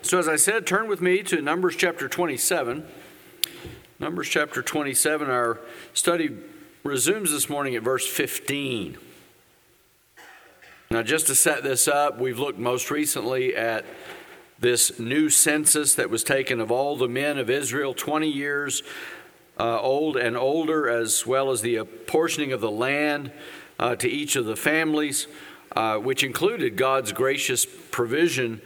So as I said, turn with me to Numbers chapter 27. Numbers chapter 27, our study resumes this morning at verse 15. Now just to set this up, we've looked most recently at this new census that was taken of all the men of Israel, 20 years old and older, as well as the apportioning of the land to each of the families, which included God's gracious provision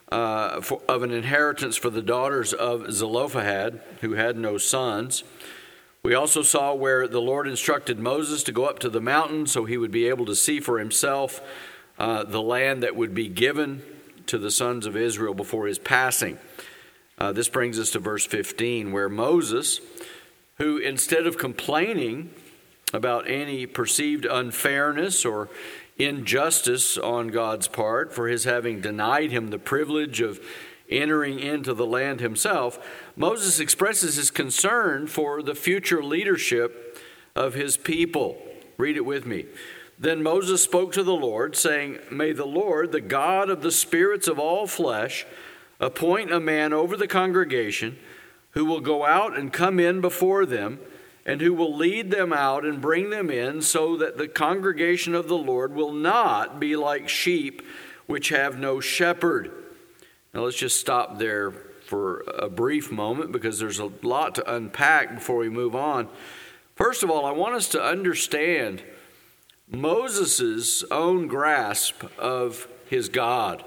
of an inheritance for the daughters of Zelophehad, who had no sons. We also saw where the Lord instructed Moses to go up to the mountain so he would be able to see for himself the land that would be given to the sons of Israel before his passing. This brings us to verse 15, where Moses, who instead of complaining about any perceived unfairness or injustice on God's part for his having denied him the privilege of entering into the land himself, Moses expresses his concern for the future leadership of his people. Read it with me. Then Moses spoke to the Lord, saying, "May the Lord, the God of the spirits of all flesh, appoint a man over the congregation who will go out and come in before them, and who will lead them out and bring them in, so that the congregation of the Lord will not be like sheep which have no shepherd." Now let's just stop there for a brief moment, because there's a lot to unpack before we move on. First of all, I want us to understand Moses' own grasp of his God.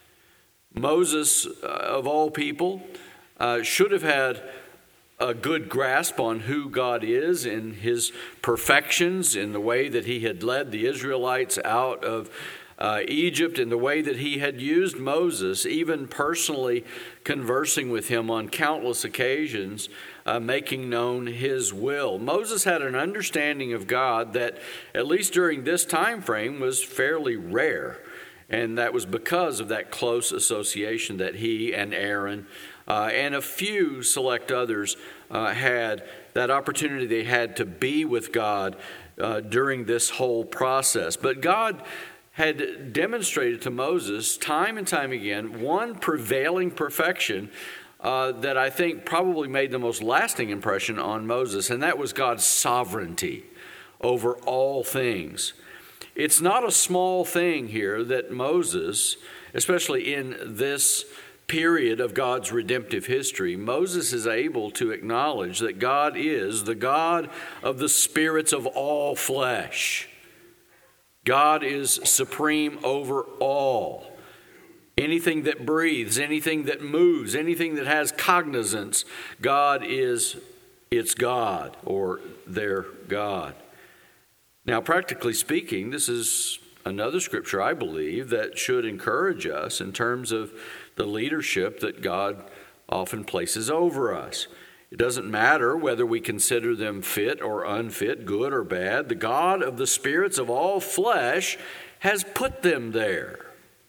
Moses, of all people, should have had a good grasp on who God is in his perfections, in the way that he had led the Israelites out of Egypt, in the way that he had used Moses, even personally conversing with him on countless occasions, making known his will. Moses had an understanding of God that, at least during this time frame, was fairly rare. And that was because of that close association that he and Aaron and a few select others had, that opportunity they had to be with God during this whole process. But God had demonstrated to Moses time and time again one prevailing perfection that I think probably made the most lasting impression on Moses, and that was God's sovereignty over all things. It's not a small thing here that Moses, especially in this period of God's redemptive history, Moses is able to acknowledge that God is the God of the spirits of all flesh. God is supreme over all. Anything that breathes, anything that moves, anything that has cognizance, God is its God, or their God. Now, practically speaking, this is another scripture, I believe, that should encourage us in terms of the leadership that God often places over us. It doesn't matter whether we consider them fit or unfit, good or bad. The God of the spirits of all flesh has put them there.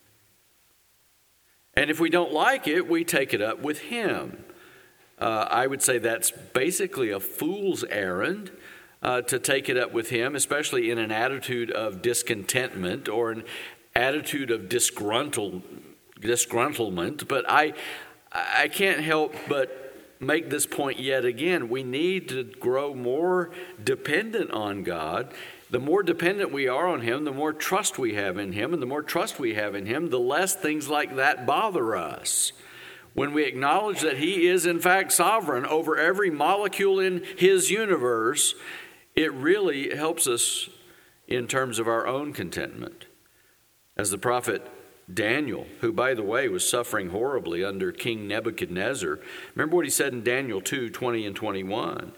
And if we don't like it, we take it up with him. I would say that's basically a fool's errand to take it up with him, especially in an attitude of discontentment or an attitude of disgruntlement. But I can't help but make this point yet again. We need to grow more dependent on God. The more dependent we are on him, the more trust we have in him. And the more trust we have in him, the less things like that bother us. When we acknowledge that he is in fact sovereign over every molecule in his universe, it really helps us in terms of our own contentment. As the prophet Daniel, who, by the way, was suffering horribly under King Nebuchadnezzar, remember what he said in Daniel 2:20 and 21.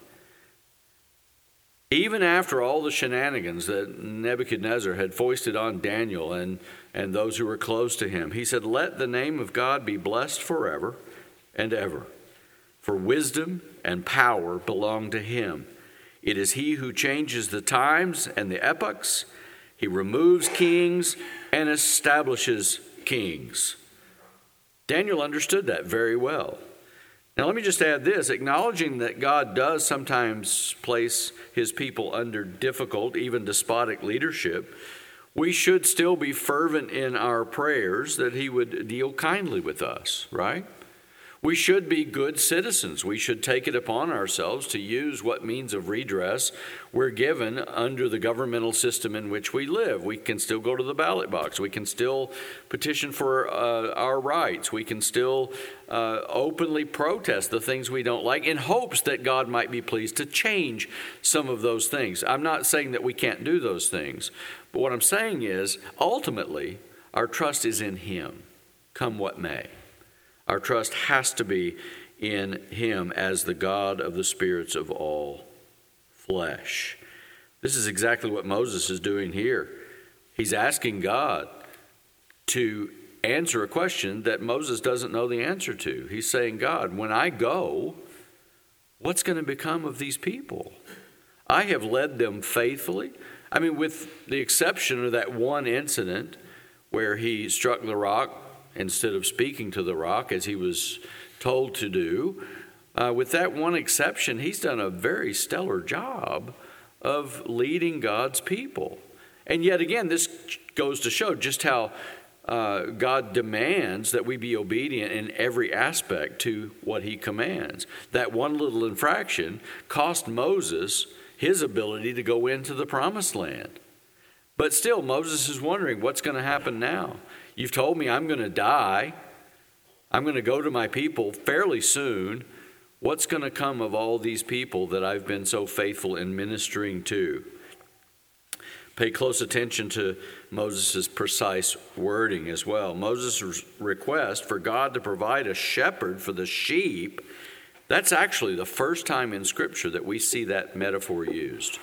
Even after all the shenanigans that Nebuchadnezzar had foisted on Daniel and those who were close to him, he said, "Let the name of God be blessed forever and ever, for wisdom and power belong to him. It is he who changes the times and the epochs. He removes kings and establishes kings." Daniel understood that very well. Now let me just add this, acknowledging that God does sometimes place his people under difficult, even despotic leadership, we should still be fervent in our prayers that he would deal kindly with us, right? We should be good citizens. We should take it upon ourselves to use what means of redress we're given under the governmental system in which we live. We can still go to the ballot box. We can still petition for our rights. We can still openly protest the things we don't like in hopes that God might be pleased to change some of those things. I'm not saying that we can't do those things, but what I'm saying is ultimately our trust is in him, come what may. Our trust has to be in him as the God of the spirits of all flesh. This is exactly what Moses is doing here. He's asking God to answer a question that Moses doesn't know the answer to. He's saying, God, when I go, what's going to become of these people? I have led them faithfully. I mean, with the exception of that one incident where he struck the rock instead of speaking to the rock as he was told to do. With that one exception, he's done a very stellar job of leading God's people. And yet again, this goes to show just how God demands that we be obedient in every aspect to what he commands. That one little infraction cost Moses his ability to go into the promised land. But still, Moses is wondering, what's going to happen now? You've told me I'm going to die. I'm going to go to my people fairly soon. What's going to come of all these people that I've been so faithful in ministering to? Pay close attention to Moses' precise wording as well. Moses' request for God to provide a shepherd for the sheep, that's actually the first time in Scripture that we see that metaphor used.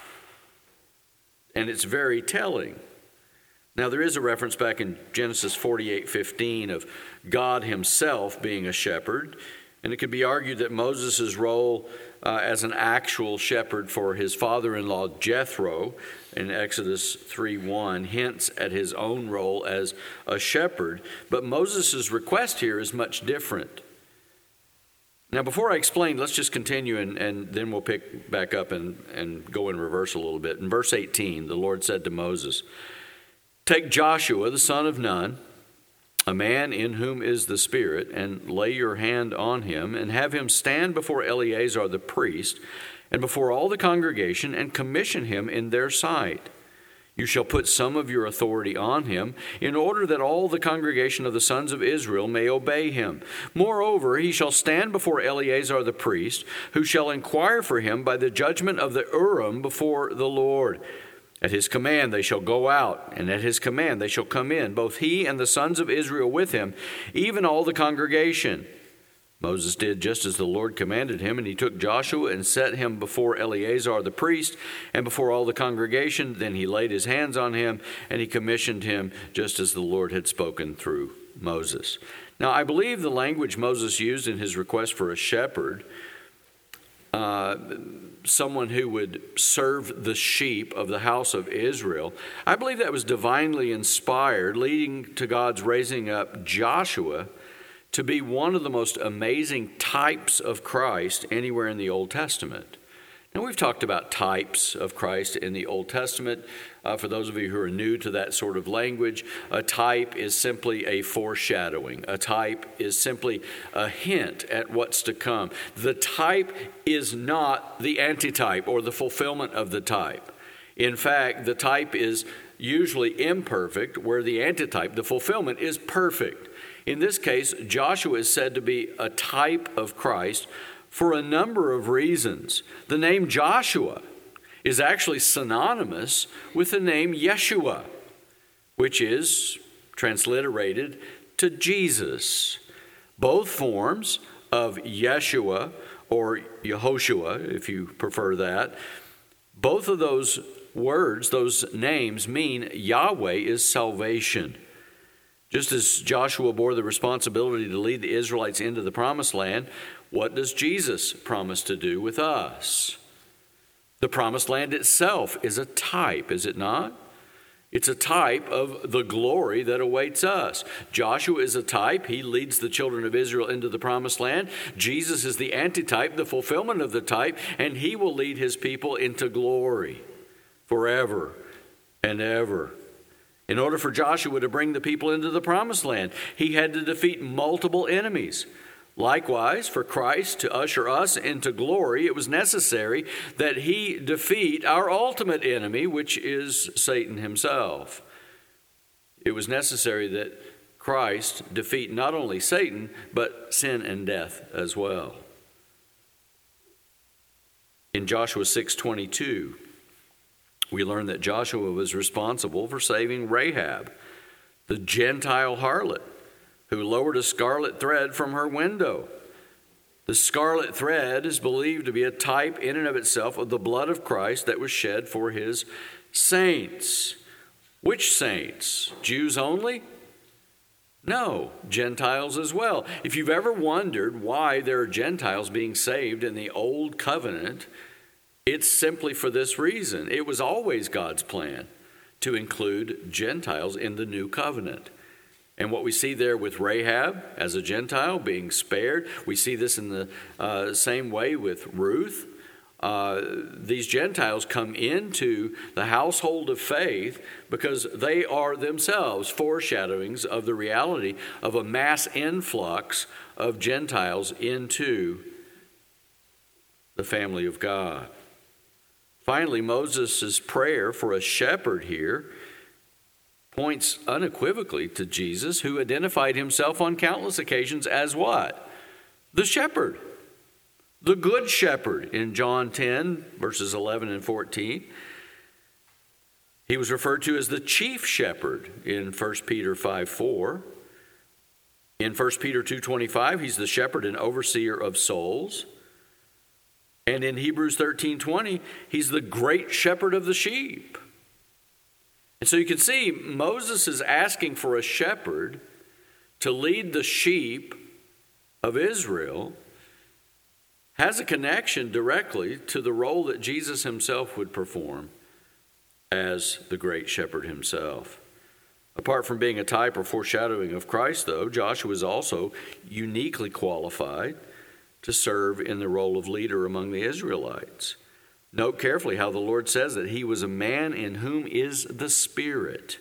And it's very telling. Now, there is a reference back in Genesis 48:15 of God himself being a shepherd, and it could be argued that Moses' role as an actual shepherd for his father-in-law Jethro in Exodus 3:1 hints at his own role as a shepherd, but Moses' request here is much different. Now, before I explain, let's just continue and then we'll pick back up and go in reverse a little bit. In verse 18, the Lord said to Moses, "Take Joshua, the son of Nun, a man in whom is the Spirit, and lay your hand on him, and have him stand before Eleazar the priest, and before all the congregation, and commission him in their sight. You shall put some of your authority on him, in order that all the congregation of the sons of Israel may obey him. Moreover, he shall stand before Eleazar the priest, who shall inquire for him by the judgment of the Urim before the Lord. At his command they shall go out, and at his command they shall come in, both he and the sons of Israel with him, even all the congregation." Moses did just as the Lord commanded him, and he took Joshua and set him before Eleazar the priest and before all the congregation. Then he laid his hands on him, and he commissioned him just as the Lord had spoken through Moses. Now, I believe the language Moses used in his request for a shepherd, someone who would serve the sheep of the house of Israel, I believe that was divinely inspired, leading to God's raising up Joshua to be one of the most amazing types of Christ anywhere in the Old Testament. Now, we've talked about types of Christ in the Old Testament. For those of you who are new to that sort of language, a type is simply a foreshadowing. A type is simply a hint at what's to come. The type is not the antitype or the fulfillment of the type. In fact, the type is usually imperfect, where the antitype, the fulfillment, is perfect. In this case, Joshua is said to be a type of Christ for a number of reasons. The name Joshua is actually synonymous with the name Yeshua, which is transliterated to Jesus. Both forms of Yeshua, or Yehoshua, if you prefer that, both of those words, those names, mean Yahweh is salvation. Just as Joshua bore the responsibility to lead the Israelites into the promised land, what does Jesus promise to do with us? The promised land itself is a type, is it not? It's a type of the glory that awaits us. Joshua is a type. He leads the children of Israel into the promised land. Jesus is the antitype, the fulfillment of the type, and he will lead his people into glory forever and ever. In order for Joshua to bring the people into the promised land, he had to defeat multiple enemies. Likewise, for Christ to usher us into glory, it was necessary that he defeat our ultimate enemy, which is Satan himself. It was necessary that Christ defeat not only Satan, but sin and death as well. In Joshua 6:22, we learn that Joshua was responsible for saving Rahab, the Gentile harlot, who lowered a scarlet thread from her window. The scarlet thread is believed to be a type in and of itself of the blood of Christ that was shed for his saints. Which saints? Jews only? No, Gentiles as well. If you've ever wondered why there are Gentiles being saved in the Old Covenant, it's simply for this reason. It was always God's plan to include Gentiles in the New Covenant. And what we see there with Rahab as a Gentile being spared, we see this in the same way with Ruth. These Gentiles come into the household of faith because they are themselves foreshadowings of the reality of a mass influx of Gentiles into the family of God. Finally, Moses' prayer for a shepherd here points unequivocally to Jesus, who identified himself on countless occasions as what? The shepherd. The good shepherd in John 10, verses 11 and 14. He was referred to as the chief shepherd in 1 Peter 5:4. In 1 Peter 2:25, he's the shepherd and overseer of souls. And in Hebrews 13:20, he's the great shepherd of the sheep. And so you can see Moses is asking for a shepherd to lead the sheep of Israel, has a connection directly to the role that Jesus himself would perform as the great shepherd himself. Apart from being a type or foreshadowing of Christ, though, Joshua is also uniquely qualified to serve in the role of leader among the Israelites. Note carefully how the Lord says that he was a man in whom is the Spirit.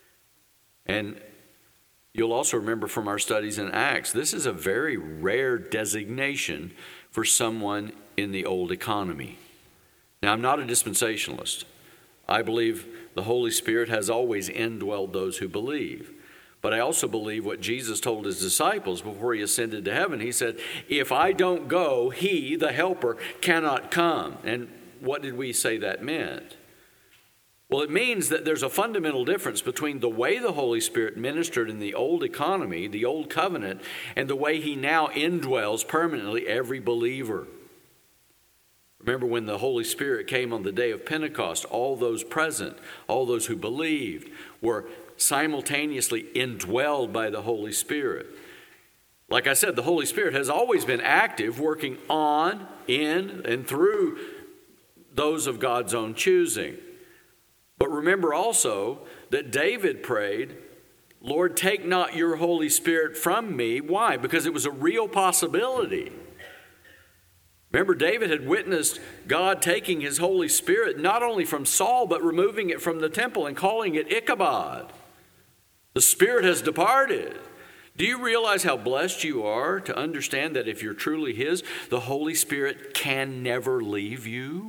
And you'll also remember from our studies in Acts, this is a very rare designation for someone in the old economy. Now, I'm not a dispensationalist. I believe the Holy Spirit has always indwelled those who believe. But I also believe what Jesus told his disciples before he ascended to heaven. He said, if I don't go, he, the helper, cannot come. And what did we say that meant? Well, it means that there's a fundamental difference between the way the Holy Spirit ministered in the old economy, the old covenant, and the way he now indwells permanently every believer. Remember when the Holy Spirit came on the day of Pentecost, all those present, all those who believed, were simultaneously indwelled by the Holy Spirit. Like I said, the Holy Spirit has always been active, working on, in, and through those of God's own choosing. But remember also that David prayed, Lord, take not your Holy Spirit from me. Why? Because it was a real possibility. Remember, David had witnessed God taking his Holy Spirit not only from Saul, but removing it from the temple and calling it Ichabod. The Spirit has departed. Do you realize how blessed you are to understand that if you're truly his, the Holy Spirit can never leave you?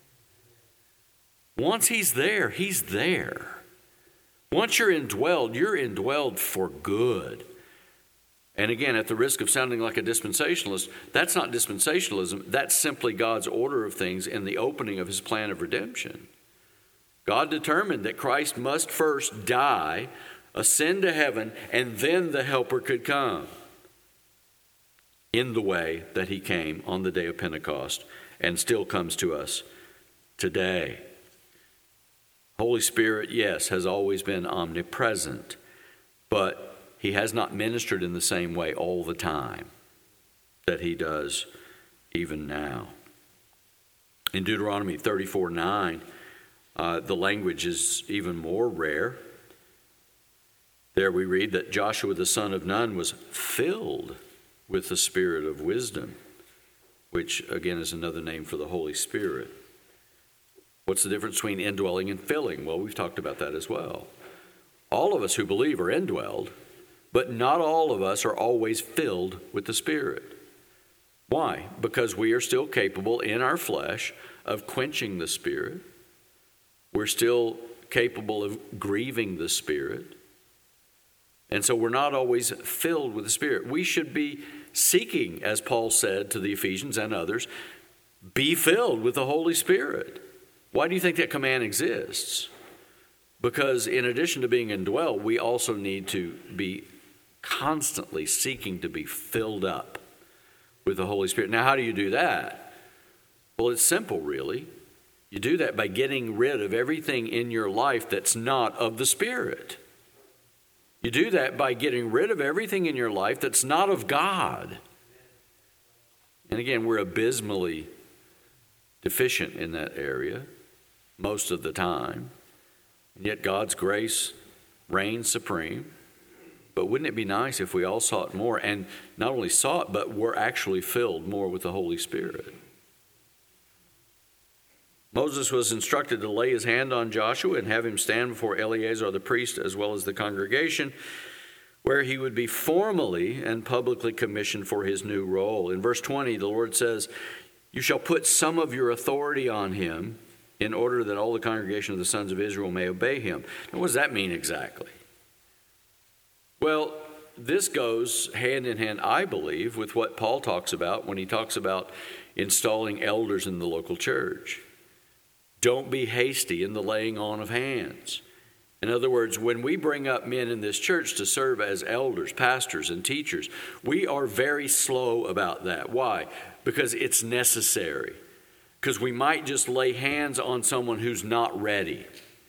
Once he's there, he's there. Once you're indwelled for good. And again, at the risk of sounding like a dispensationalist, that's not dispensationalism. That's simply God's order of things in the opening of his plan of redemption. God determined that Christ must first die, ascend to heaven, and then the Helper could come in the way that he came on the day of Pentecost and still comes to us today. Holy Spirit, yes, has always been omnipresent, but he has not ministered in the same way all the time that he does even now. In Deuteronomy 34:9, the language is even more rare. There we read that Joshua the son of Nun was filled with the spirit of wisdom, which again is another name for the Holy Spirit. What's the difference between indwelling and filling? Well, we've talked about that as well. All of us who believe are indwelled, but not all of us are always filled with the Spirit. Why? Because we are still capable in our flesh of quenching the Spirit. We're still capable of grieving the Spirit. And so we're not always filled with the Spirit. We should be seeking, as Paul said to the Ephesians and others, be filled with the Holy Spirit. Why do you think that command exists? Because in addition to being indwelled, we also need to be constantly seeking to be filled up with the Holy Spirit. Now, how do you do that? Well, it's simple, really. You do that by getting rid of everything in your life that's not of the Spirit. You do that by getting rid of everything in your life that's not of God. And again, we're abysmally deficient in that area most of the time. And yet God's grace reigns supreme. But wouldn't it be nice if we all sought more, and not only sought, but were actually filled more with the Holy Spirit? Moses was instructed to lay his hand on Joshua and have him stand before Eleazar the priest as well as the congregation, where he would be formally and publicly commissioned for his new role. In verse 20, the Lord says, "You shall put some of your authority on him in order that all the congregation of the sons of Israel may obey him." Now, what does that mean exactly? Well, this goes hand in hand, I believe, with what Paul talks about when he talks about installing elders in the local church. Don't be hasty in the laying on of hands. In other words, when we bring up men in this church to serve as elders, pastors, and teachers, we are very slow about that. Why? Because it's necessary. Because we might just lay hands on someone who's not ready.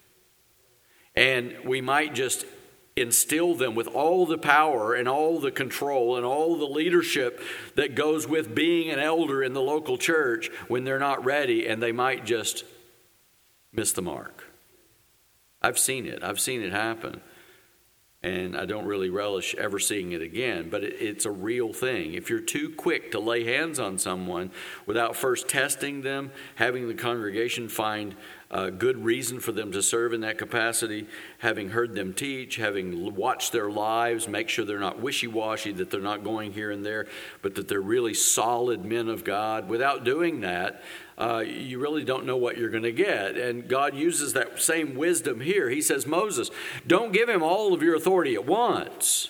And we might just instill them with all the power and all the control and all the leadership that goes with being an elder in the local church when they're not ready, and they might just miss the mark. I've seen it happen, and I don't really relish ever seeing it again, but it's a real thing. If you're too quick to lay hands on someone without first testing them, having the congregation find good reason for them to serve in that capacity, having heard them teach, having watched their lives, make sure they're not wishy-washy, that they're not going here and there, but that they're really solid men of God. Without doing that, you really don't know what you're going to get. And God uses that same wisdom here. He says, Moses, don't give him all of your authority at once.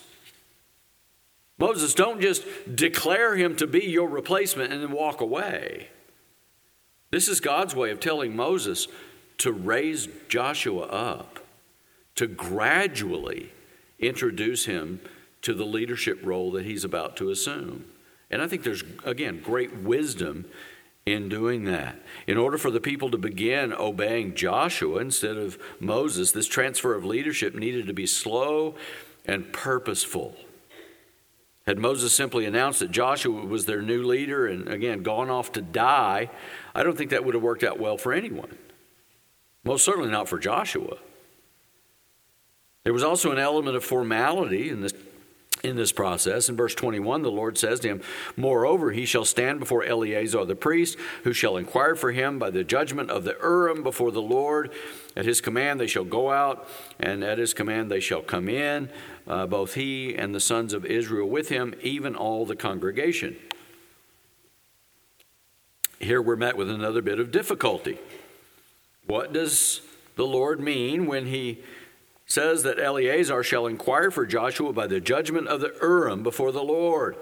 Moses, don't just declare him to be your replacement and then walk away. This is God's way of telling Moses to raise Joshua up, to gradually introduce him to the leadership role that he's about to assume. And I think there's, again, great wisdom in doing that. In order for the people to begin obeying Joshua instead of Moses, this transfer of leadership needed to be slow and purposeful. Had Moses simply announced that Joshua was their new leader and, again, gone off to die, I don't think that would have worked out well for anyone. Most certainly not for Joshua. There was also an element of formality in this process. In verse 21, the Lord says to him, "Moreover, he shall stand before Eleazar the priest, who shall inquire for him by the judgment of the Urim before the Lord. At his command they shall go out, and at his command they shall come in, both he and the sons of Israel with him, even all the congregation." Here we're met with another bit of difficulty. What does the Lord mean when he says that Eleazar shall inquire for Joshua by the judgment of the Urim before the Lord?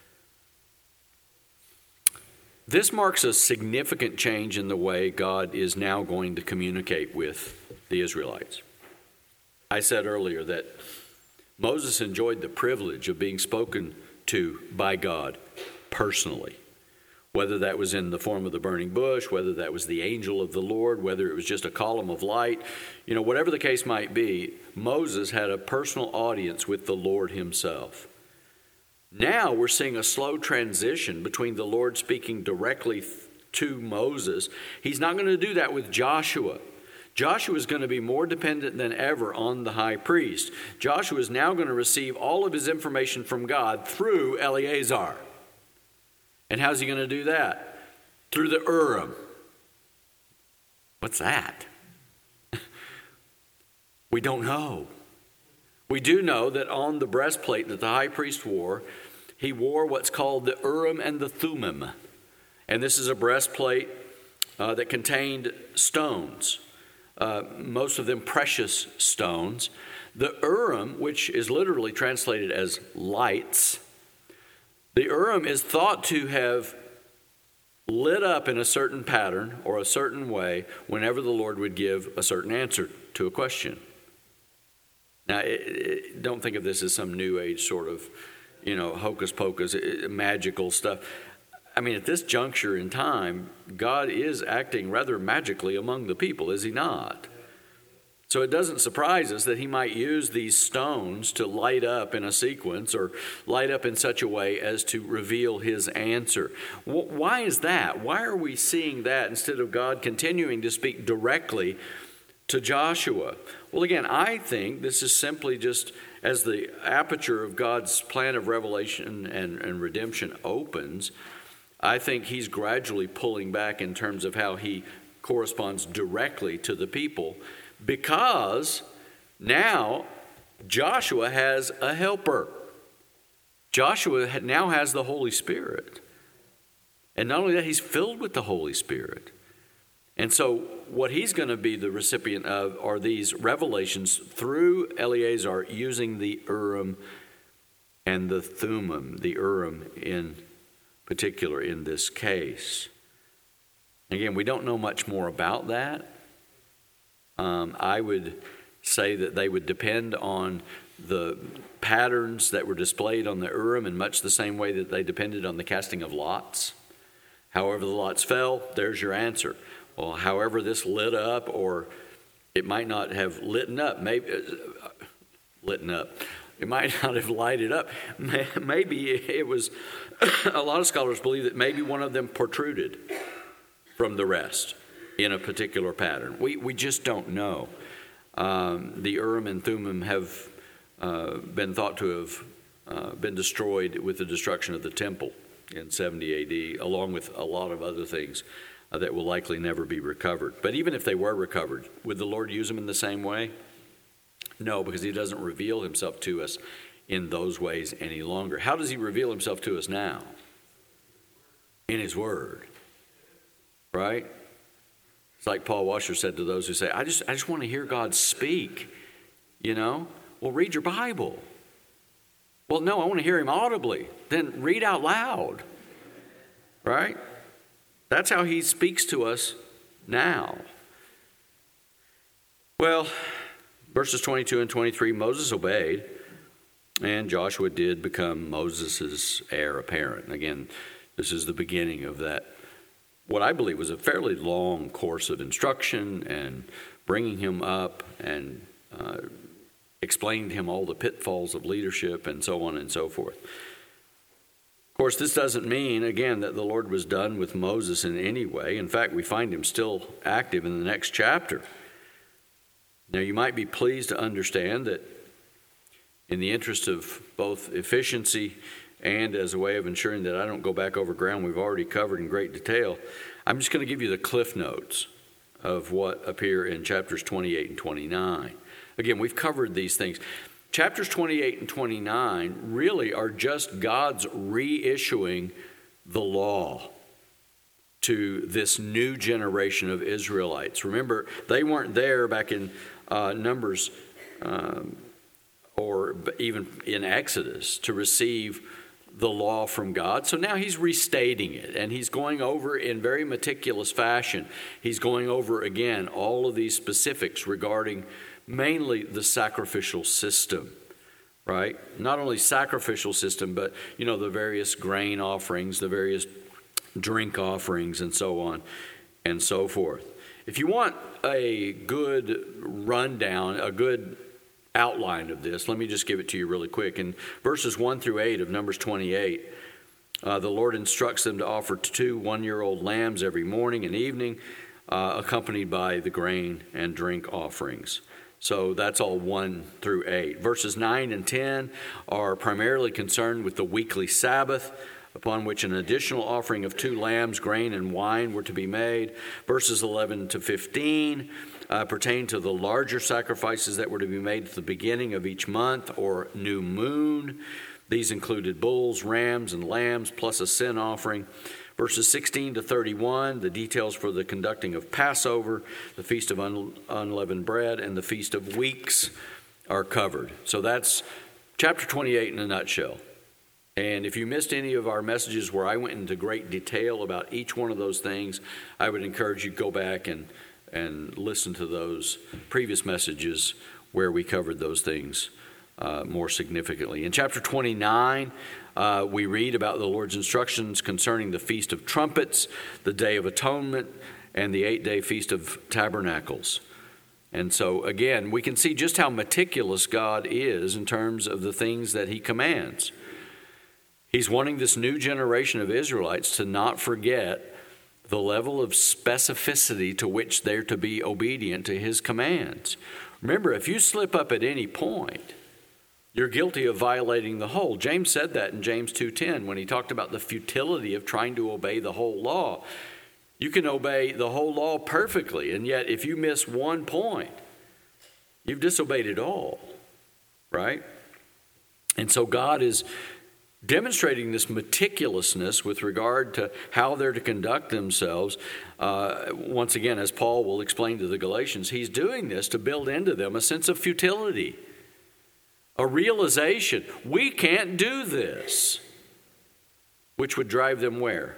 This marks a significant change in the way God is now going to communicate with the Israelites. I said earlier that Moses enjoyed the privilege of being spoken to by God personally, whether that was in the form of the burning bush, whether that was the angel of the Lord, whether it was just a column of light, whatever the case might be, Moses had a personal audience with the Lord himself. Now we're seeing a slow transition between the Lord speaking directly to Moses. He's not going to do that with Joshua. Joshua is going to be more dependent than ever on the high priest. Joshua is now going to receive all of his information from God through Eleazar. And how's he going to do that? Through the Urim. What's that? We don't know. We do know that on the breastplate that the high priest wore, he wore what's called the Urim and the Thummim. And this is a breastplate that contained stones, most of them precious stones. The Urim, which is literally translated as lights, the Urim is thought to have lit up in a certain pattern or a certain way whenever the Lord would give a certain answer to a question. Now, don't think of this as some New Age sort of, hocus pocus, magical stuff. I mean, at this juncture in time, God is acting rather magically among the people, is he not? So it doesn't surprise us that he might use these stones to light up in a sequence or light up in such a way as to reveal his answer. Why is that? Why are we seeing that instead of God continuing to speak directly to Joshua? Well, again, I think this is simply just as the aperture of God's plan of revelation and redemption opens, I think he's gradually pulling back in terms of how he corresponds directly to the people, because now Joshua has a helper. Joshua now has the Holy Spirit. And not only that, he's filled with the Holy Spirit. And so what he's going to be the recipient of are these revelations through Eleazar using the Urim and the Thummim, the Urim in particular in this case. Again, we don't know much more about that. I would say that they would depend on the patterns that were displayed on the Urim in much the same way that they depended on the casting of lots. However the lots fell, there's your answer. Well, however this lit up, or it might not have lit up. It might not have lighted up. Maybe it was, a lot of scholars believe that maybe one of them protruded from the rest in a particular pattern. We just don't know. The Urim and Thummim have been thought to have been destroyed with the destruction of the temple in 70 AD, along with a lot of other things that will likely never be recovered. But even if they were recovered, would the Lord use them in the same way? No, because he doesn't reveal himself to us in those ways any longer. How does he reveal himself to us now? In his word, right? It's like Paul Washer said to those who say, I just want to hear God speak, Well, read your Bible. Well, no, I want to hear him audibly. Then read out loud, right? That's how he speaks to us now. Well, verses 22 and 23, Moses obeyed, and Joshua did become Moses' heir apparent. Again, this is the beginning of that, what I believe was a fairly long course of instruction and bringing him up and explaining to him all the pitfalls of leadership and so on and so forth. Of course, this doesn't mean, again, that the Lord was done with Moses in any way. In fact, we find him still active in the next chapter. Now, you might be pleased to understand that in the interest of both efficiency and as a way of ensuring that I don't go back over ground we've already covered in great detail, I'm just going to give you the cliff notes of what appear in chapters 28 and 29. Again, we've covered these things. Chapters 28 and 29 really are just God's reissuing the law to this new generation of Israelites. Remember, they weren't there back in Numbers or even in Exodus to receive the law from God. So now he's restating it, and he's going over in very meticulous fashion. He's going over again all of these specifics regarding mainly the sacrificial system, right? Not only sacrificial system, but, the various grain offerings, the various drink offerings, and so on and so forth. If you want a good rundown, a good outline of this, let me just give it to you really quick. In verses 1 through 8 of Numbers 28, the Lord instructs them to offer 2 one-year-old lambs every morning and evening, accompanied by the grain and drink offerings. So that's all 1 through 8. Verses 9 and 10 are primarily concerned with the weekly Sabbath, upon which an additional offering of 2 lambs, grain, and wine were to be made. Verses 11 to 15 pertain to the larger sacrifices that were to be made at the beginning of each month or new moon. These included bulls, rams, and lambs, plus a sin offering. Verses 16 to 31, the details for the conducting of Passover, the Feast of Unleavened Bread, and the Feast of Weeks are covered. So that's chapter 28 in a nutshell. And if you missed any of our messages where I went into great detail about each one of those things, I would encourage you to go back and listen to those previous messages where we covered those things more significantly. In chapter 29, we read about the Lord's instructions concerning the Feast of Trumpets, the Day of Atonement, and the 8-day Feast of Tabernacles. And so, again, we can see just how meticulous God is in terms of the things that he commands. He's wanting this new generation of Israelites to not forget the level of specificity to which they're to be obedient to his commands. Remember, if you slip up at any point, you're guilty of violating the whole. James said that in James 2:10 when he talked about the futility of trying to obey the whole law. You can obey the whole law perfectly, and yet if you miss one point, you've disobeyed it all, right? And so God is demonstrating this meticulousness with regard to how they're to conduct themselves. Once again, as Paul will explain to the Galatians, he's doing this to build into them a sense of futility, a realization, we can't do this, which would drive them where?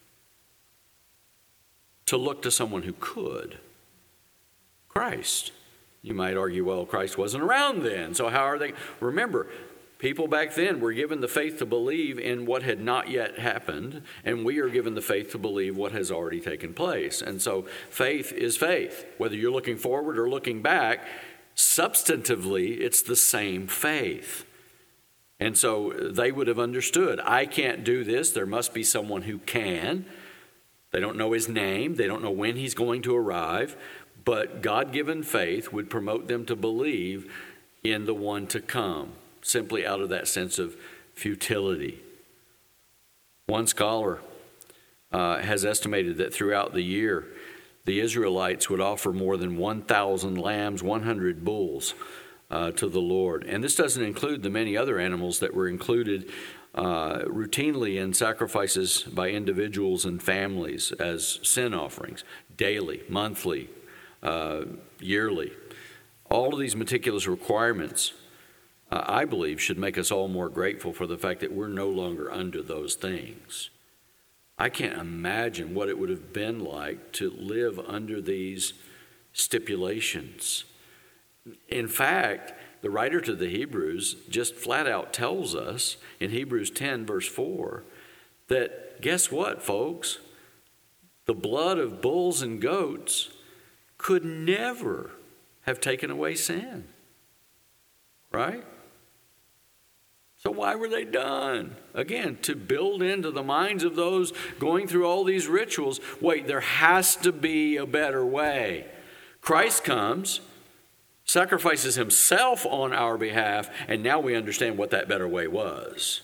To look to someone who could. Christ. You might argue, well, Christ wasn't around then, so how are they? Remember, people back then were given the faith to believe in what had not yet happened, and we are given the faith to believe what has already taken place. And so faith is faith. Whether you're looking forward or looking back, substantively, it's the same faith. And so they would have understood, I can't do this. There must be someone who can. They don't know his name. They don't know when he's going to arrive. But God-given faith would promote them to believe in the one to come, simply out of that sense of futility. One scholar has estimated that throughout the year, the Israelites would offer more than 1,000 lambs, 100 bulls to the Lord. And this doesn't include the many other animals that were included routinely in sacrifices by individuals and families as sin offerings, daily, monthly, yearly. All of these meticulous requirements, I believe, should make us all more grateful for the fact that we're no longer under those things. I can't imagine what it would have been like to live under these stipulations. In fact, the writer to the Hebrews just flat out tells us in Hebrews 10, verse 4, that guess what, folks? The blood of bulls and goats could never have taken away sin. Right? So why were they done? Again, to build into the minds of those going through all these rituals, wait, there has to be a better way. Christ comes, sacrifices himself on our behalf, and now we understand what that better way was.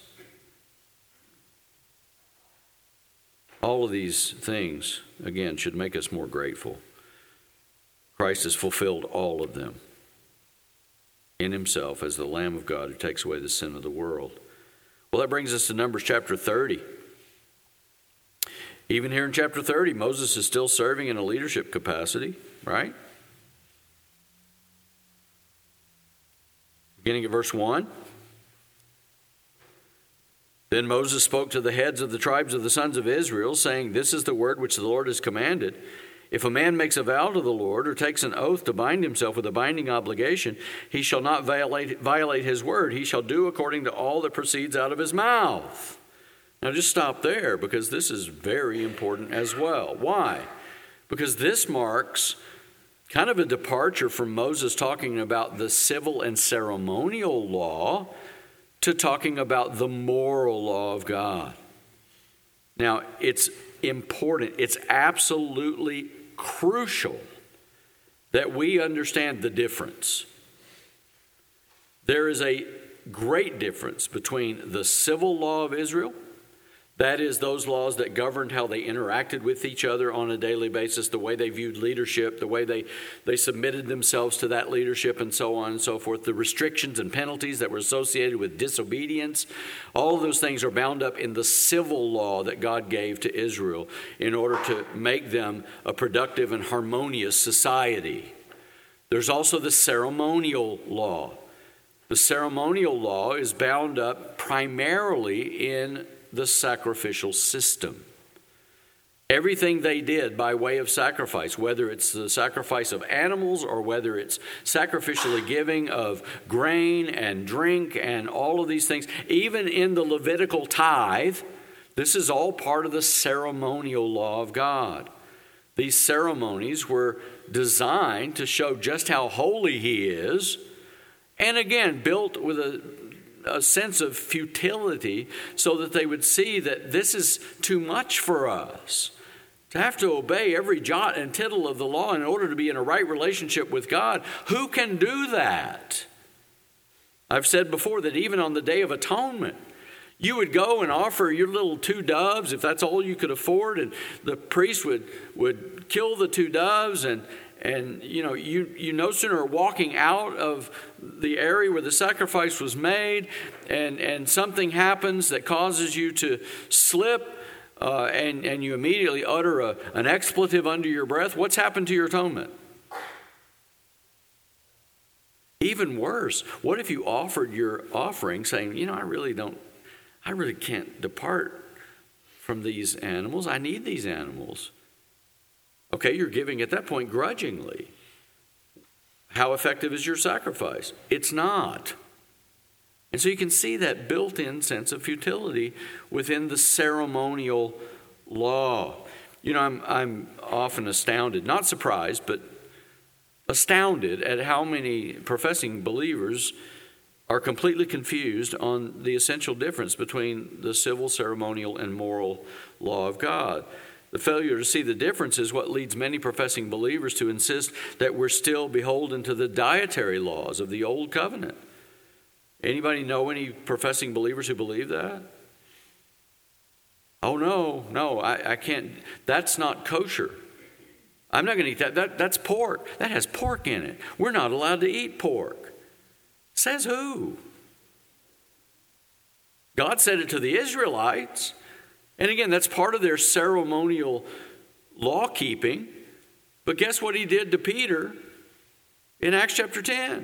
All of these things, again, should make us more grateful. Christ has fulfilled all of them in himself as the Lamb of God who takes away the sin of the world. Well, that brings us to Numbers chapter 30. Even here in chapter 30, Moses is still serving in a leadership capacity, right? Beginning at verse 1. Then Moses spoke to the heads of the tribes of the sons of Israel, saying, "This is the word which the Lord has commanded. If a man makes a vow to the Lord or takes an oath to bind himself with a binding obligation, he shall not violate his word. He shall do according to all that proceeds out of his mouth." Now just stop there, because this is very important as well. Why? Because this marks kind of a departure from Moses talking about the civil and ceremonial law to talking about the moral law of God. Now, it's important, it's absolutely crucial that we understand the difference. There is a great difference between the civil law of Israel, That is, those laws that governed how they interacted with each other on a daily basis, the way they viewed leadership, the way they submitted themselves to that leadership, and so on and so forth. The restrictions and penalties that were associated with disobedience, all of those things are bound up in the civil law that God gave to Israel in order to make them a productive and harmonious society. There's also the ceremonial law. The ceremonial law is bound up primarily in the sacrificial system. Everything they did by way of sacrifice, whether it's the sacrifice of animals or whether it's sacrificially giving of grain and drink and all of these things, even in the Levitical tithe, this is all part of the ceremonial law of God. These ceremonies were designed to show just how holy He is, and again, built with a sense of futility so that they would see that this is too much for us. To have to obey every jot and tittle of the law in order to be in a right relationship with God, who can do that? I've said before that even on the Day of Atonement, you would go and offer your little 2 doves, if that's all you could afford, and the priest would kill the 2 doves, and you no sooner are walking out of the area where the sacrifice was made, and something happens that causes you to slip, and you immediately utter an expletive under your breath. What's happened to your atonement? Even worse, what if you offered your offering saying, I really can't depart from these animals. I need these animals. Okay, you're giving at that point grudgingly. How effective is your sacrifice? It's not. And so you can see that built-in sense of futility within the ceremonial law. I'm often astounded, not surprised, but astounded at how many professing believers are completely confused on the essential difference between the civil, ceremonial, and moral law of God. The failure to see the difference is what leads many professing believers to insist that we're still beholden to the dietary laws of the Old Covenant. Anybody know any professing believers who believe that? Oh, no, I can't. That's not kosher. I'm not going to eat that. That's pork. That has pork in it. We're not allowed to eat pork. Says who? God said it to the Israelites. And again, that's part of their ceremonial law keeping. But guess what He did to Peter in Acts chapter 10?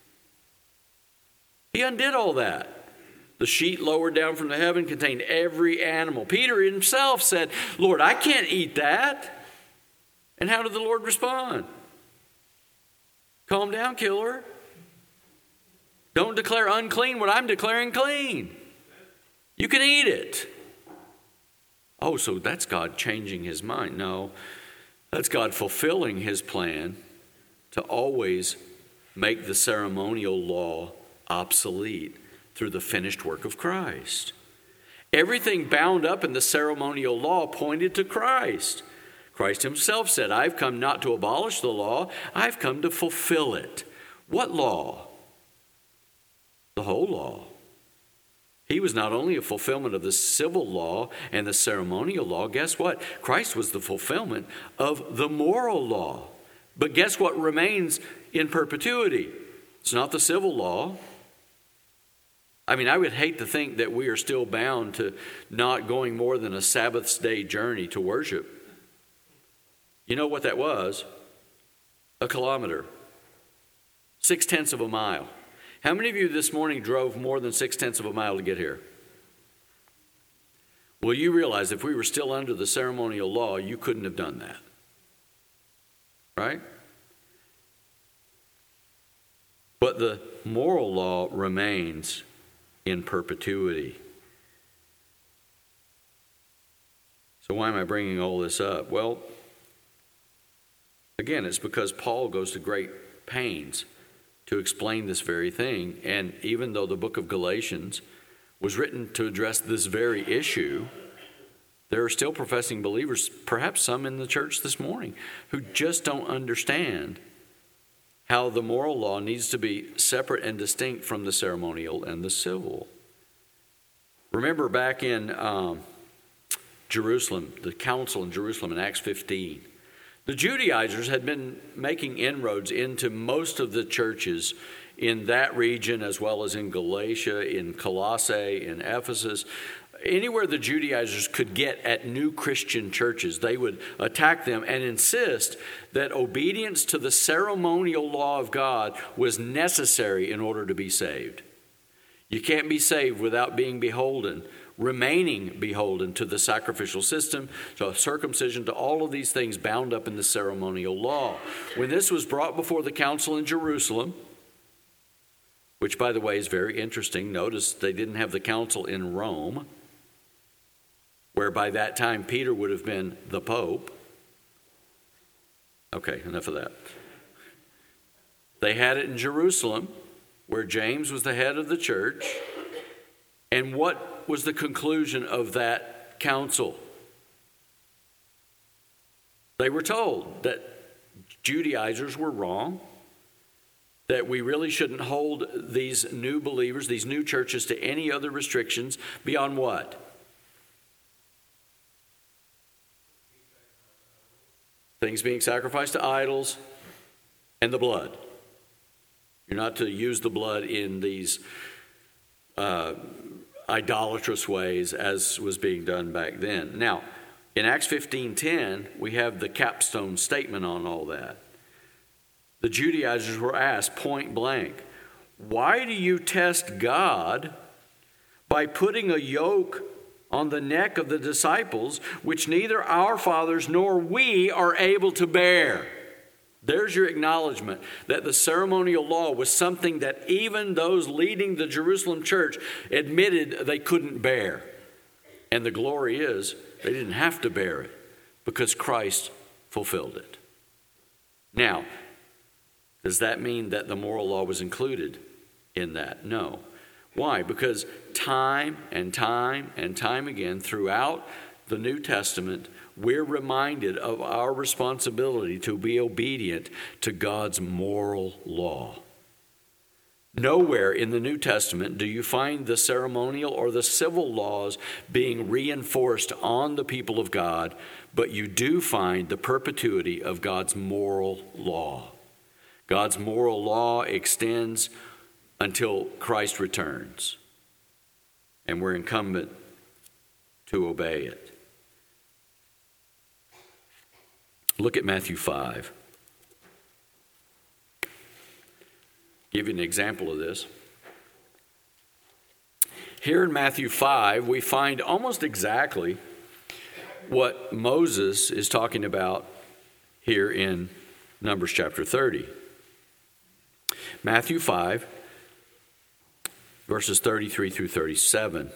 He undid all that. The sheet lowered down from the heaven contained every animal. Peter himself said, Lord, I can't eat that. And how did the Lord respond? Calm down, killer. Don't declare unclean what I'm declaring clean. You can eat it. Oh, so that's God changing His mind. No, that's God fulfilling His plan to always make the ceremonial law obsolete through the finished work of Christ. Everything bound up in the ceremonial law pointed to Christ. Christ Himself said, I've come not to abolish the law, I've come to fulfill it. What law? The whole law. He was not only a fulfillment of the civil law and the ceremonial law. Guess what? Christ was the fulfillment of the moral law. But guess what remains in perpetuity? It's not the civil law. I mean, I would hate to think that we are still bound to not going more than a Sabbath's day journey to worship. You know what that was? A kilometer. 0.6 of a mile. How many of you this morning drove more than 0.6 of a mile to get here? Well, you realize if we were still under the ceremonial law, you couldn't have done that. Right? But the moral law remains in perpetuity. So why am I bringing all this up? Well, again, it's because Paul goes to great pains to explain this very thing. And even though the book of Galatians was written to address this very issue, there are still professing believers, perhaps some in the church this morning, who just don't understand how the moral law needs to be separate and distinct from the ceremonial and the civil. Remember back in Jerusalem, the council in Jerusalem in Acts 15. The Judaizers had been making inroads into most of the churches in that region, as well as in Galatia, in Colossae, in Ephesus. Anywhere the Judaizers could get at new Christian churches, they would attack them and insist that obedience to the ceremonial law of God was necessary in order to be saved. You can't be saved without remaining beholden to the sacrificial system, to circumcision, to all of these things bound up in the ceremonial law. When this was brought before the council in Jerusalem, which, by the way, is very interesting. Notice they didn't have the council in Rome, where by that time Peter would have been the Pope. Okay, enough of that. They had it in Jerusalem, where James was the head of the church. And what was the conclusion of that council? They were told that Judaizers were wrong, that we really shouldn't hold these new believers, these new churches, to any other restrictions beyond what? Things being sacrificed to idols and the blood. You're not to use the blood in these idolatrous ways as was being done back then. Now, in Acts 15:10, we have the capstone statement on all that. The Judaizers were asked point blank, why do you test God by putting a yoke on the neck of the disciples, which neither our fathers nor we are able to bear? There's your acknowledgement that the ceremonial law was something that even those leading the Jerusalem church admitted they couldn't bear. And the glory is they didn't have to bear it because Christ fulfilled it. Now, does that mean that the moral law was included in that? No. Why? Because time and time and time again throughout the New Testament, we're reminded of our responsibility to be obedient to God's moral law. Nowhere in the New Testament do you find the ceremonial or the civil laws being reinforced on the people of God, but you do find the perpetuity of God's moral law. God's moral law extends until Christ returns, and we're incumbent to obey it. Look at Matthew 5. Give you an example of this. Here in Matthew 5, we find almost exactly what Moses is talking about here in Numbers chapter 30. Matthew 5, verses 33 through 37.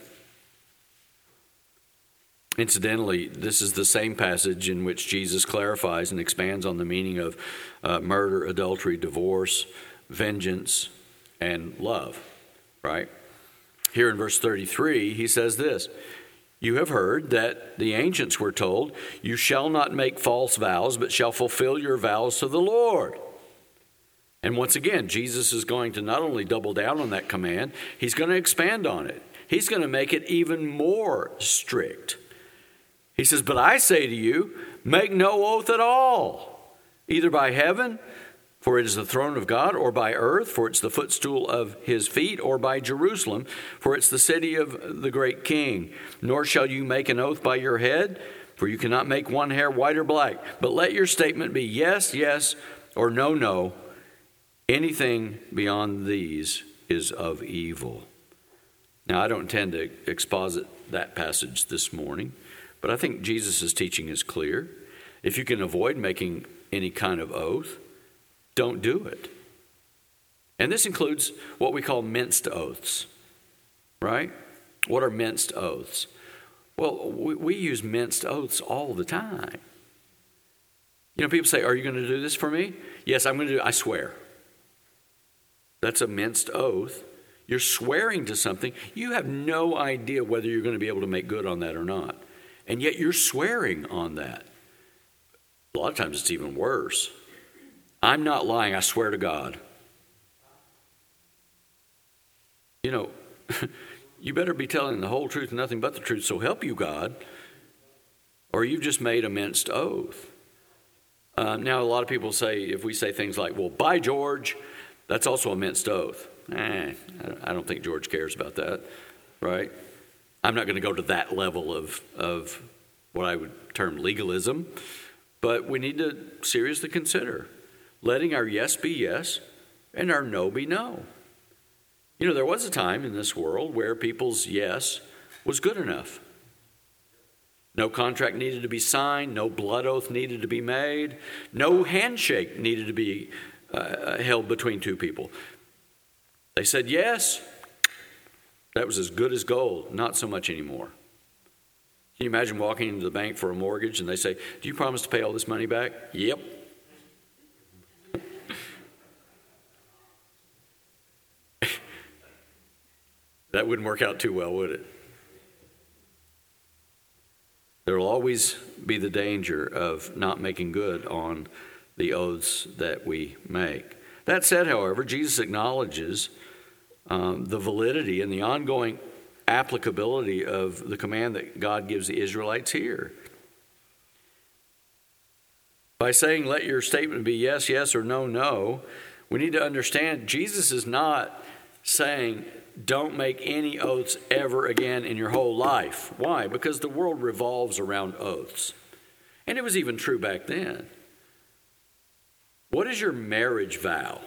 Incidentally, this is the same passage in which Jesus clarifies and expands on the meaning of murder, adultery, divorce, vengeance, and love, right? Here in verse 33, he says this, you have heard that the ancients were told, you shall not make false vows, but shall fulfill your vows to the Lord. And once again, Jesus is going to not only double down on that command, he's going to expand on it. He's going to make it even more strict. He says, but I say to you, make no oath at all, either by heaven, for it is the throne of God, or by earth, for it's the footstool of his feet, or by Jerusalem, for it's the city of the great king. Nor shall you make an oath by your head, for you cannot make one hair white or black. But let your statement be yes, yes, or no, no. Anything beyond these is of evil. Now, I don't intend to exposit that passage this morning, but I think Jesus' teaching is clear. If you can avoid making any kind of oath, don't do it. And this includes what we call minced oaths, right? What are minced oaths? Well, we use minced oaths all the time. You know, people say, are you going to do this for me? Yes, I'm going to do it. I swear. That's a minced oath. You're swearing to something. You have no idea whether you're going to be able to make good on that or not. And yet you're swearing on that. A lot of times it's even worse. I'm not lying, I swear to God. You know, you better be telling the whole truth and nothing but the truth, so help you God. or you've just made a minced oath. Now, a lot of people say, if we say things like, well, by George, that's also a minced oath. I don't think George cares about that, right? I'm not going to go to that level of what I would term legalism, but we need to seriously consider letting our yes be yes and our no be no. You know, there was a time in this world where people's yes was good enough. No contract needed to be signed, no blood oath needed to be made, no handshake needed to be held between two people. They said yes, that was as good as gold, not so much anymore. Can you imagine walking into the bank for a mortgage and they say, do you promise to pay all this money back? Yep. That wouldn't work out too well, would it? There will always be the danger of not making good on the oaths that we make. That said, however, Jesus acknowledges the validity and the ongoing applicability of the command that God gives the Israelites here. By saying, let your statement be yes, yes, or no, no, we need to understand Jesus is not saying, don't make any oaths ever again in your whole life. Why? Because the world revolves around oaths. And it was even true back then. What is your marriage vow?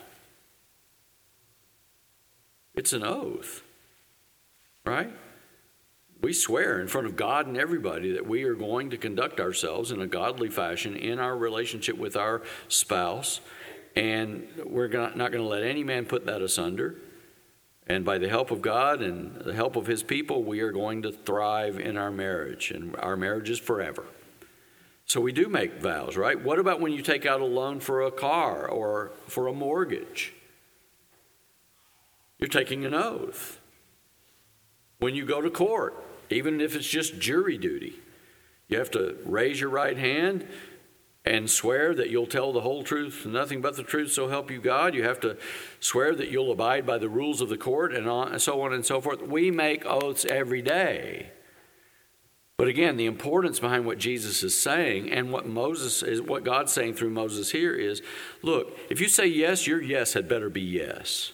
It's an oath, right? We swear in front of God and everybody that we are going to conduct ourselves in a godly fashion in our relationship with our spouse, and we're not going to let any man put that asunder. And by the help of God and the help of his people, we are going to thrive in our marriage, and our marriage is forever. So we do make vows, right? What about when you take out a loan for a car or for a mortgage? You're taking an oath. When you go to court, even if it's just jury duty, you have to raise your right hand and swear that you'll tell the whole truth, nothing but the truth, so help you God. You have to swear that you'll abide by the rules of the court, and so on and so forth. We make oaths every day. But again, the importance behind what Jesus is saying and what God's saying through Moses here is, look, if you say yes, your yes had better be yes.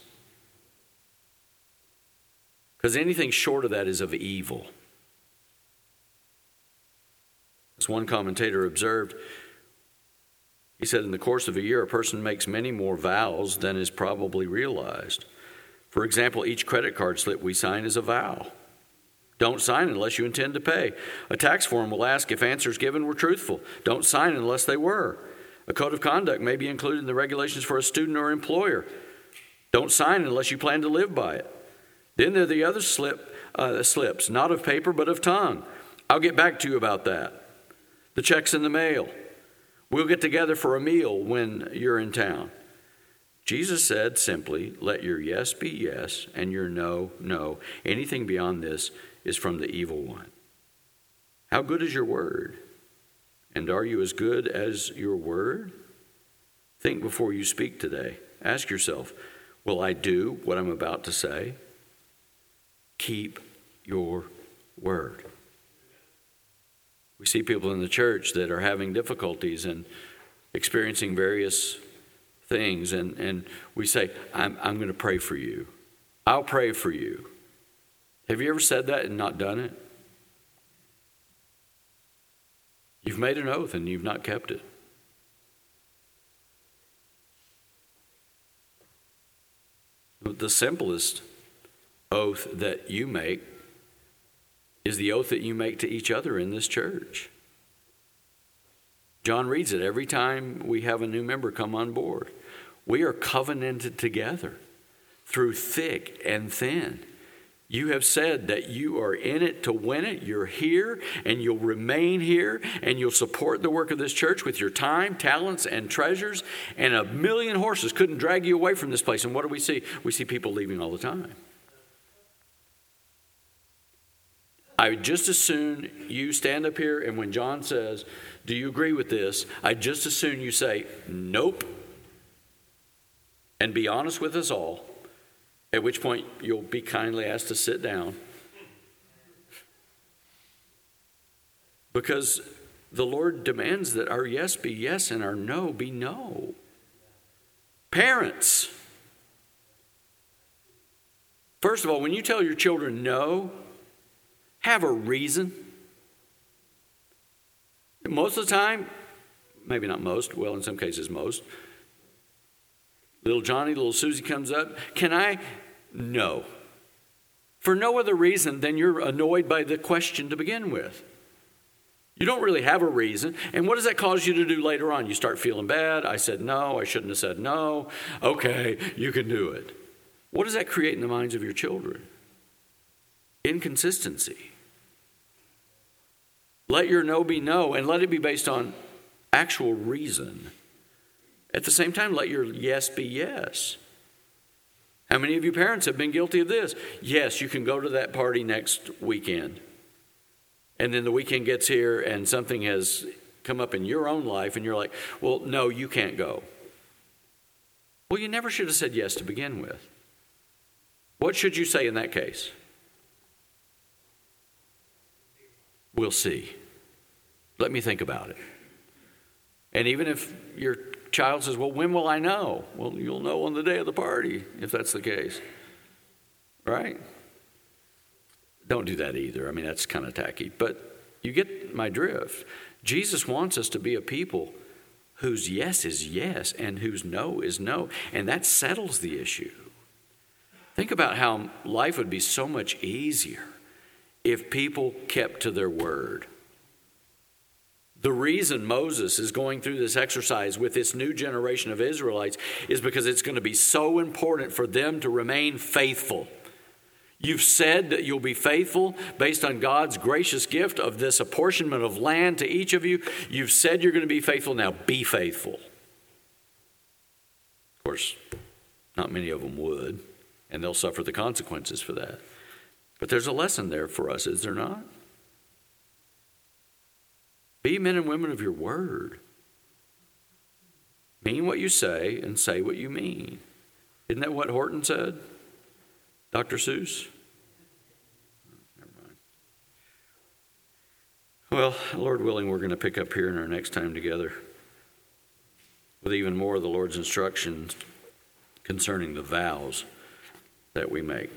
Because anything short of that is of evil. As one commentator observed, he said, in the course of a year, a person makes many more vows than is probably realized. For example, each credit card slip we sign is a vow. Don't sign unless you intend to pay. A tax form will ask if answers given were truthful. Don't sign unless they were. A code of conduct may be included in the regulations for a student or employer. Don't sign unless you plan to live by it. Then there are the other slips, not of paper but of tongue. I'll get back to you about that. The check's in the mail. We'll get together for a meal when you're in town. Jesus said simply, let your yes be yes and your no, no. Anything beyond this is from the evil one. How good is your word? And are you as good as your word? Think before you speak today. Ask yourself, will I do what I'm about to say? Keep your word. We see people in the church that are having difficulties and experiencing various things, and we say, I'm going to pray for you. I'll pray for you. Have you ever said that and not done it? You've made an oath and you've not kept it. The simplest oath that you make is the oath that you make to each other in this church. John reads it every time we have a new member come on board. We are covenanted together through thick and thin. You have said that you are in it to win it. You're here and you'll remain here and you'll support the work of this church with your time, talents, and treasures. And 1,000,000 horses couldn't drag you away from this place. And what do we see? We see people leaving all the time. I would just as soon you stand up here and when John says, do you agree with this? I'd just as soon you say, nope, and be honest with us all, at which point you'll be kindly asked to sit down. Because the Lord demands that our yes be yes and our no be no. Parents, first of all, when you tell your children no, have a reason. Most of the time, maybe not most, well, in some cases most, little Johnny, little Susie comes up, can I? No. For no other reason than you're annoyed by the question to begin with. You don't really have a reason. And what does that cause you to do later on? You start feeling bad. I said no. I shouldn't have said no. Okay, you can do it. What does that create in the minds of your children? Inconsistency. Let your no be no, and let it be based on actual reason. At the same time, let your yes be yes. How many of you parents have been guilty of this? Yes, you can go to that party next weekend. And then the weekend gets here and something has come up in your own life and you're like, well, no, you can't go. Well, you never should have said yes to begin with. What should you say in that case? We'll see. Let me think about it. And even if your child says, well, when will I know? Well, you'll know on the day of the party, if that's the case. Right? Don't do that either. I mean, that's kind of tacky. But you get my drift. Jesus wants us to be a people whose yes is yes and whose no is no. And that settles the issue. Think about how life would be so much easier if people kept to their word. The reason Moses is going through this exercise with this new generation of Israelites is because it's going to be so important for them to remain faithful. You've said that you'll be faithful based on God's gracious gift of this apportionment of land to each of you. You've said you're going to be faithful. Now be faithful. Of course, not many of them would, and they'll suffer the consequences for that. But there's a lesson there for us, is there not? Be men and women of your word. Mean what you say and say what you mean. Isn't that what Horton said? Dr. Seuss? Never mind. Well, Lord willing, we're going to pick up here in our next time together with even more of the Lord's instructions concerning the vows that we make.